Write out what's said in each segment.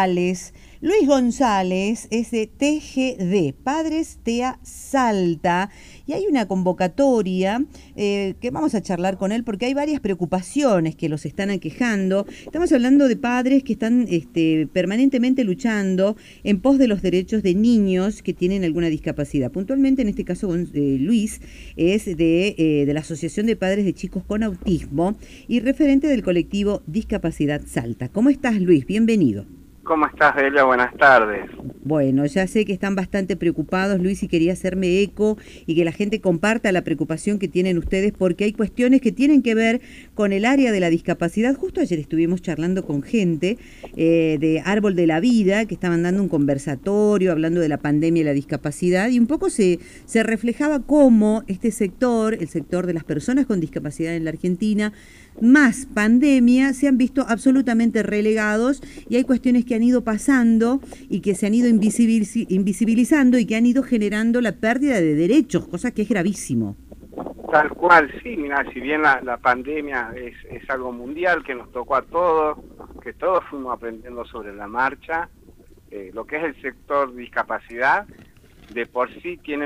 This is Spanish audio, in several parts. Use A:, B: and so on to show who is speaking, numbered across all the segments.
A: González. Luis González es de TGD, Padres TEA Salta, y hay una convocatoria que vamos a charlar con él porque hay varias preocupaciones que los están aquejando. Estamos hablando de padres que están permanentemente luchando en pos de los derechos de niños que tienen alguna discapacidad. Puntualmente, en este caso, Luis es de la Asociación de Padres de Chicos con Autismo y referente del colectivo Discapacidad Salta. ¿Cómo estás, Luis? Bienvenido.
B: ¿Cómo estás, Delia? Buenas tardes.
A: Bueno, ya sé que están bastante preocupados, Luis, y quería hacerme eco y que la gente comparta la preocupación que tienen ustedes porque hay cuestiones que tienen que ver con el área de la discapacidad. Justo ayer estuvimos charlando con gente de Árbol de la Vida que estaban dando un conversatorio hablando de la pandemia y la discapacidad y un poco se reflejaba cómo este sector, el sector de las personas con discapacidad en la Argentina, más pandemia, se han visto absolutamente relegados y hay cuestiones que han ido pasando y que se han ido invisibilizando y que han ido generando la pérdida de derechos, cosa que es gravísimo.
B: Tal cual, sí, mira, si bien la pandemia es algo mundial que nos tocó a todos, que todos fuimos aprendiendo sobre la marcha, lo que es el sector discapacidad, de por sí tiene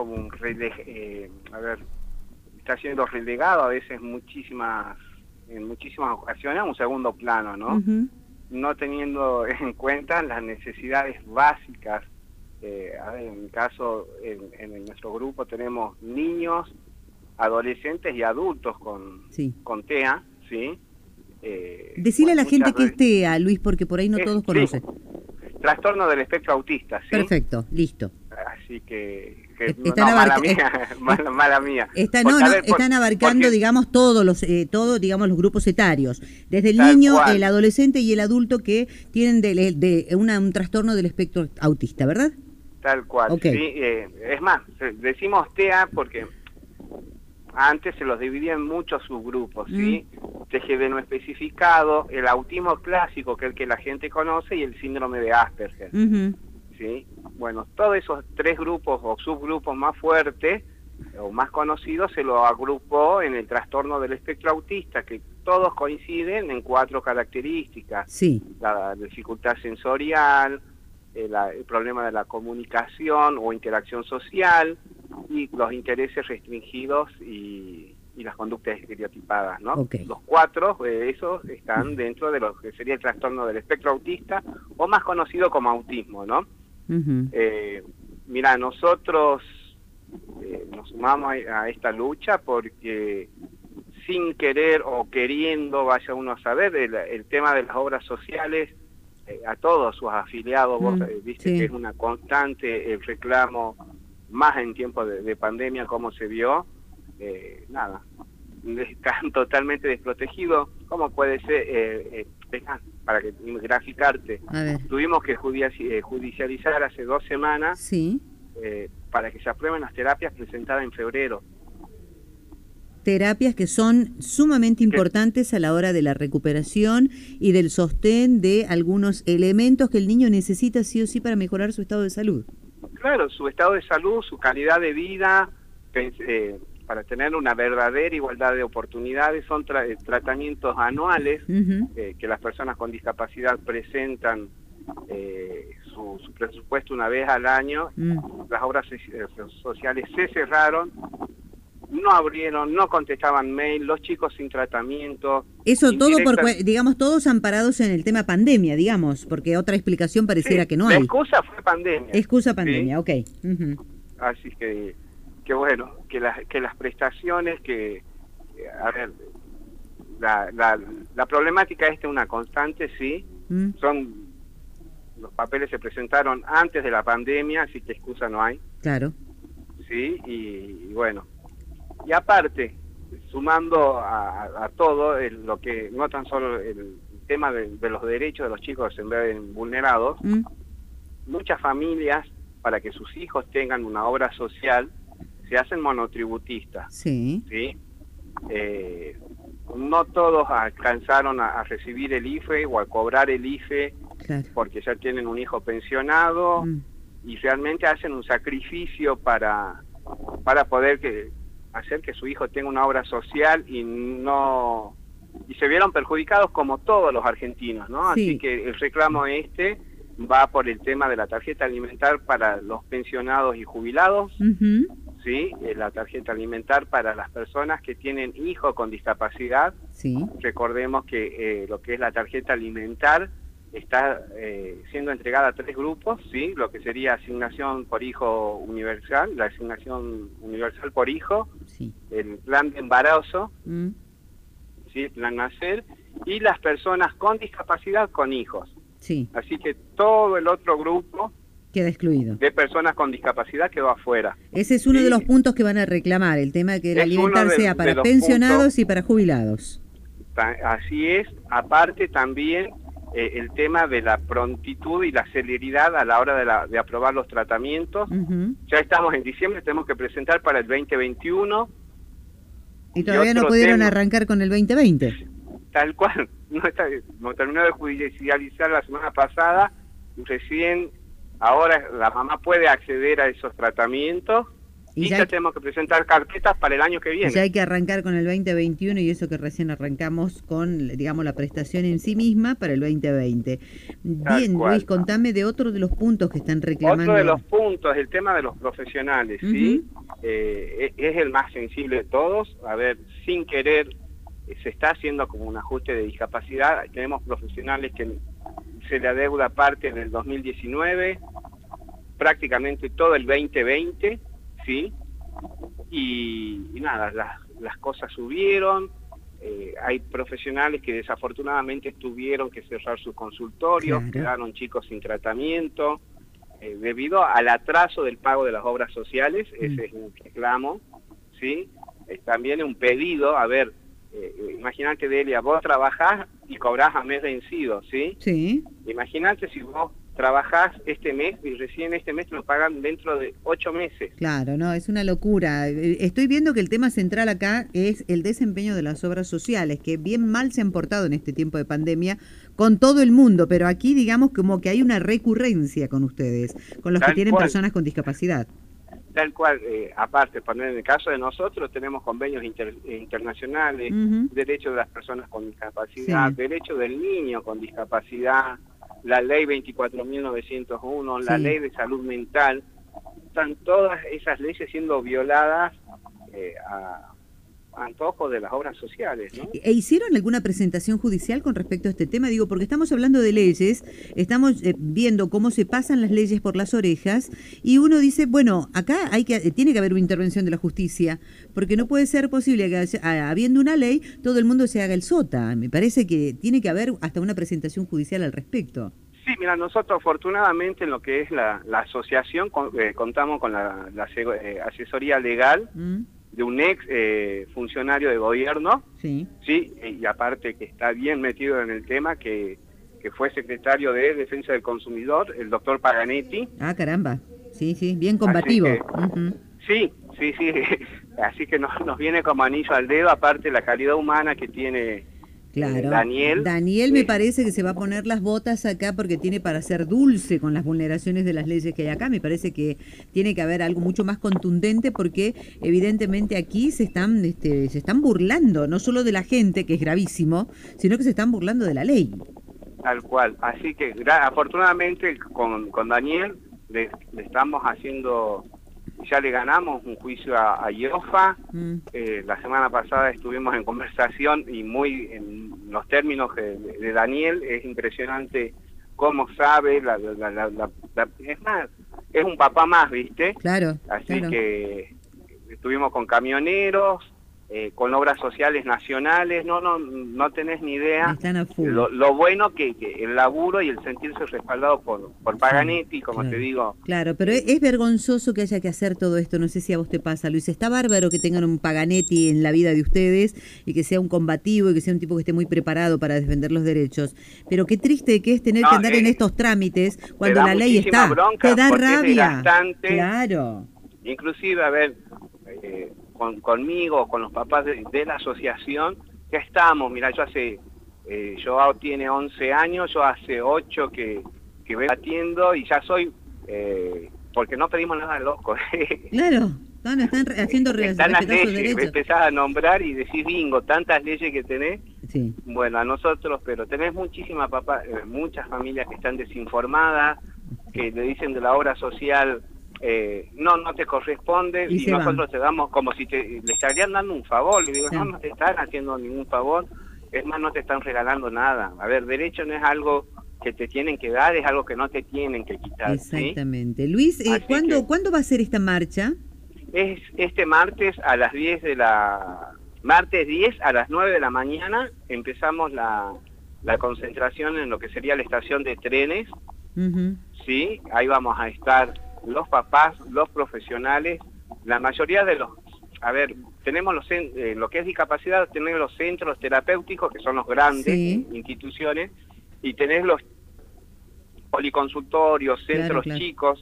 B: está siendo relegado a veces en muchísimas ocasiones a un segundo plano, ¿no?
A: Uh-huh.
B: No teniendo en cuenta las necesidades básicas. En mi caso, en nuestro grupo tenemos niños, adolescentes y adultos con TEA, ¿sí?
A: Decile a la gente que es TEA, Luis, porque por ahí no todos conocen.
B: Trastorno del espectro autista, ¿sí?
A: Perfecto, listo.
B: Así que mala mía.
A: Están abarcando, digamos, todos los grupos etarios, desde el niño, el adolescente y el adulto que tienen un trastorno del espectro autista, ¿verdad?
B: Tal cual, okay. Sí. Es más, decimos TEA porque antes se los dividía en muchos subgrupos, ¿sí? TGD no especificado, el autismo clásico, que es el que la gente conoce, y el síndrome de Asperger. ¿Sí? Bueno, todos esos tres grupos o subgrupos más fuertes o más conocidos se lo agrupó en el trastorno del espectro autista, que todos coinciden en 4 características.
A: Sí.
B: La dificultad sensorial, el problema de la comunicación o interacción social, y los intereses restringidos y las conductas estereotipadas, ¿no?
A: Okay.
B: Los 4 esos están dentro de lo que sería el trastorno del espectro autista, o más conocido como autismo, ¿no? Mira, nosotros nos sumamos a esta lucha porque sin querer o queriendo, vaya uno a saber, el tema de las obras sociales, a todos sus afiliados, vos viste que es una constante el reclamo, más en tiempos de pandemia como se vio, están totalmente desprotegidos. ¿Cómo puede ser? Para que graficarte, tuvimos que judicializar hace 2 semanas,
A: sí,
B: para que se aprueben las terapias presentadas en febrero.
A: Terapias que son sumamente importantes a la hora de la recuperación y del sostén de algunos elementos que el niño necesita sí o sí para mejorar su estado de salud.
B: Claro, su estado de salud, su calidad de vida, para tener una verdadera igualdad de oportunidades. Son tratamientos anuales que las personas con discapacidad presentan su presupuesto una vez al año. Las obras sociales se cerraron, no abrieron, no contestaban mail, los chicos sin tratamiento.
A: Eso todo digamos, todos amparados en el tema pandemia, digamos, porque otra explicación pareciera que no hay.
B: La excusa fue pandemia.
A: Excusa pandemia,
B: ¿sí?
A: Ok.
B: Así que bueno, que las prestaciones, a ver, la problemática esta es una constante, sí, los papeles se presentaron antes de la pandemia, así que excusa no hay.
A: Claro.
B: Sí, y bueno, y aparte, sumando a todo, lo que no tan solo el tema de los derechos de los chicos se ven vulnerados, muchas familias, para que sus hijos tengan una obra social, se hacen monotributistas.
A: Sí.
B: ¿Sí? No todos alcanzaron a recibir el IFE o a cobrar el IFE, claro, porque ya tienen un hijo pensionado y realmente hacen un sacrificio para poder hacer que su hijo tenga una obra social y no y se vieron perjudicados como todos los argentinos, ¿no?
A: Sí.
B: Así que el reclamo va por el tema de la tarjeta alimentar para los pensionados y jubilados, ¿sí? La tarjeta alimentar para las personas que tienen hijos con discapacidad.
A: Sí.
B: Recordemos que lo que es la tarjeta alimentar está siendo entregada a 3 grupos, ¿sí? Lo que sería asignación por hijo universal, la asignación universal por hijo,
A: Sí.
B: el plan de embarazo, ¿sí? El plan nacer, y las personas con discapacidad con hijos.
A: Sí.
B: Así que todo el otro grupo
A: Queda excluido.
B: de personas con discapacidad quedó afuera.
A: Ese es uno
B: Sí.
A: de los puntos que van a reclamar, el tema de que el
B: Es
A: alimentar
B: uno de
A: sea para
B: los
A: pensionados
B: puntos.
A: y para jubilados.
B: Así es, aparte también el tema de la prontitud y la celeridad a la hora de aprobar los tratamientos. Ya estamos en diciembre, tenemos que presentar para el 2021.
A: Y todavía no
B: otro
A: pudieron
B: tema,
A: arrancar con el 2020.
B: Tal cual, no terminó de judicializar la semana pasada, recién ahora la mamá puede acceder a esos tratamientos y ya tenemos que presentar carpetas para el año que viene.
A: Ya hay que arrancar con el 2021 y eso que recién arrancamos con, digamos, la prestación en sí misma para el 2020. Bien, Luis, contame de otro de los puntos que están reclamando.
B: Otro de los puntos, el tema de los profesionales, ¿sí? Es el más sensible de todos. A ver, sin querer, se está haciendo como un ajuste de discapacidad. Tenemos profesionales que se le adeuda parte del 2019, prácticamente todo el 2020, ¿sí? Y nada, las cosas subieron. Hay profesionales que desafortunadamente tuvieron que cerrar sus consultorios, quedaron chicos sin tratamiento, debido al atraso del pago de las obras sociales. Ese es un reclamo, ¿sí? También un pedido, a ver, imagínate, Delia, vos trabajás y cobrás a mes vencido, ¿sí?
A: Sí.
B: Imagínate si vos trabajás este mes y recién este mes te lo pagan dentro de 8 meses.
A: Claro, no, es una locura. Estoy viendo que el tema central acá es el desempeño de las obras sociales, que bien mal se han portado en este tiempo de pandemia con todo el mundo, pero aquí digamos como que hay una recurrencia con ustedes, con los que tienen personas con discapacidad.
B: Tal cual, aparte, poner en el caso de nosotros, tenemos convenios internacionales, derechos de las personas con discapacidad, derechos del niño con discapacidad, la ley 24.901, la ley de salud mental. Están todas esas leyes siendo violadas a antojo de las obras sociales, ¿no?
A: ¿E hicieron alguna presentación judicial con respecto a este tema? Digo, porque estamos hablando de leyes, estamos viendo cómo se pasan las leyes por las orejas y uno dice, bueno, acá tiene que haber una intervención de la justicia, porque no puede ser posible que habiendo una ley todo el mundo se haga el sota. Me parece que tiene que haber hasta una presentación judicial al respecto.
B: Sí, mira, nosotros afortunadamente en lo que es la asociación contamos con la asesoría legal de un ex funcionario de gobierno, sí, y aparte que está bien metido en el tema, que fue secretario de Defensa del Consumidor, el doctor Paganetti.
A: Ah, caramba, sí, bien combativo.
B: Sí, así que nos viene como anillo al dedo, aparte la calidad humana que tiene.
A: Claro,
B: Daniel
A: me parece que se va a poner las botas acá porque tiene para ser dulce con las vulneraciones de las leyes que hay acá. Me parece que tiene que haber algo mucho más contundente porque evidentemente aquí se están burlando, no solo de la gente, que es gravísimo, sino que se están burlando de la ley.
B: Tal cual, así que afortunadamente con Daniel le estamos haciendo... Ya le ganamos un juicio a IOFA. La semana pasada estuvimos en conversación y muy en los términos de Daniel. Es impresionante cómo sabe, es más, es un papá más, ¿viste?
A: Claro.
B: Así que estuvimos con camioneros, con obras sociales nacionales, no tenés ni idea.
A: Están a full.
B: Lo bueno que el laburo y el sentirse respaldado por Paganetti, como te digo.
A: Claro, pero es vergonzoso que haya que hacer todo esto, no sé si a vos te pasa, Luis. Está bárbaro que tengan un Paganetti en la vida de ustedes y que sea un combativo y que sea un tipo que esté muy preparado para defender los derechos, pero qué triste que es tener que andar en estos trámites cuando la ley está. Te da rabia. Claro.
B: Inclusive, a ver... conmigo, con los papás de la asociación, ya estamos, mira, yo tiene 11 años, yo hace 8 que voy batiendo y ya soy, porque no pedimos nada loco.
A: Claro, están haciendo
B: están las leyes,
A: sus derechos.
B: empezás a nombrar y decís bingo, tantas leyes que tenés,
A: Sí.
B: Bueno, a nosotros, pero tenés muchas familias que están desinformadas, que le dicen de la obra social, no te corresponde, y nosotros te damos como si le estarían dando un favor. Le digo, no te están haciendo ningún favor, es más, no te están regalando nada. A ver, derecho no es algo que te tienen que dar, es algo que no te tienen que quitar.
A: Exactamente.
B: ¿Sí?
A: Luis, ¿cuándo va a ser esta marcha?
B: Es este martes a las 10 de la... Martes 10 a las 9 de la mañana empezamos la concentración en lo que sería la estación de trenes. Sí, ahí vamos a estar los papás, los profesionales, la mayoría de los... A ver, tenemos lo que es discapacidad, tenemos los centros terapéuticos, que son los grandes instituciones, y tenés los policonsultorios, centros chicos,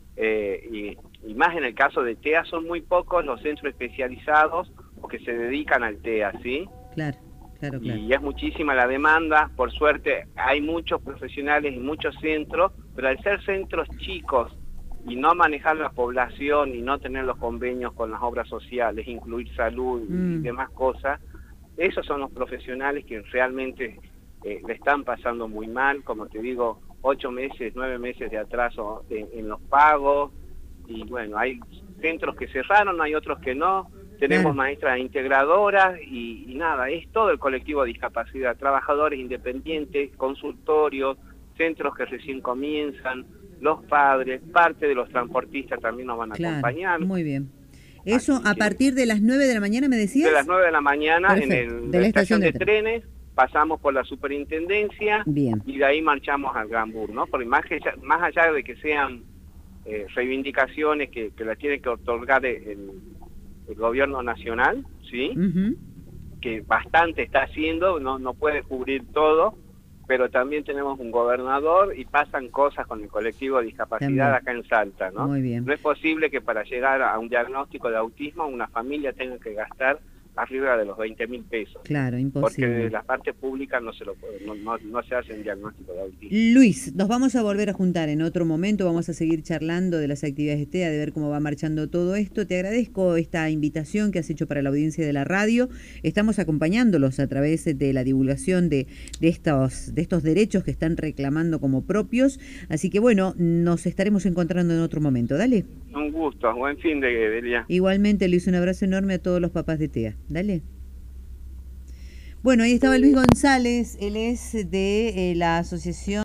B: y más en el caso de TEA son muy pocos los centros especializados que se dedican al TEA, ¿sí?
A: Claro.
B: Y es muchísima la demanda, por suerte hay muchos profesionales y muchos centros, pero al ser centros chicos y no manejar la población y no tener los convenios con las obras sociales, incluir salud y demás cosas, esos son los profesionales que realmente le están pasando muy mal, como te digo, 8 meses, 9 meses de atraso en los pagos, y bueno, hay centros que cerraron, hay otros que no. Tenemos maestras integradoras y nada, es todo el colectivo de discapacidad, trabajadores independientes, consultorios, centros que recién comienzan, los padres, parte de los transportistas también nos van a acompañar.
A: Muy bien. Eso a partir de las 9 de la mañana, ¿me decías?
B: De las 9 de la mañana en la estación de trenes, pasamos por la superintendencia y de ahí marchamos al Gran Bur, ¿no? Porque más allá de que sean reivindicaciones que las tiene que otorgar el gobierno nacional, ¿sí? Que bastante está haciendo, no puede cubrir todo, pero también tenemos un gobernador y pasan cosas con el colectivo de discapacidad acá en Salta, ¿no?
A: Muy bien.
B: No es posible que para llegar a un diagnóstico de autismo una familia tenga que gastar arriba de los 20.000 pesos.
A: Claro, imposible.
B: Porque de la parte pública no se hace un diagnóstico de autismo.
A: Luis, nos vamos a volver a juntar en otro momento, vamos a seguir charlando de las actividades de TEA, de ver cómo va marchando todo esto. Te agradezco esta invitación que has hecho para la audiencia de la radio. Estamos acompañándolos a través de la divulgación de estos derechos que están reclamando como propios. Así que bueno, nos estaremos encontrando en otro momento. Dale.
B: Un gusto, buen fin de día.
A: Igualmente, Luis, un abrazo enorme a todos los papás de TEA. Dale. Bueno, ahí estaba Luis González, él es de la asociación